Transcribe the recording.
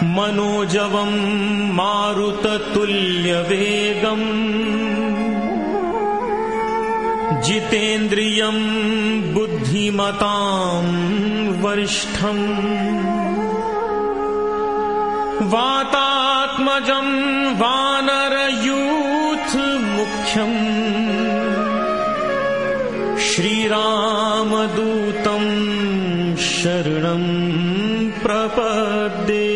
मनोजवं मारुततुल्यवेगम् जितेन्द्रियं बुद्धिमतां वरिष्ठम् वातात्मजं वानरयूथमुख्यम् श्रीरामदूतं शरणं प्रपद्ये।